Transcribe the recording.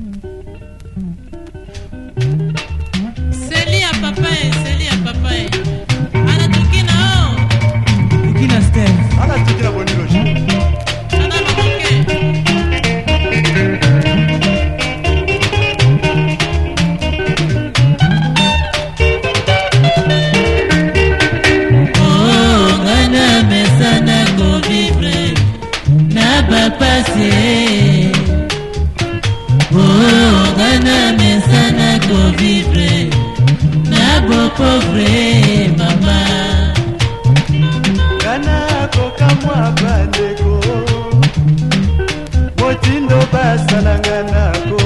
Celia papaye ana tukina o tukina Steph ana tukina bonilo ana mamoke oh ngana mesana ko vivre na bapase oh ngana mesana ko vivre na bo pauvre mama ngana kokamwa bandeko motindo basala ngana ko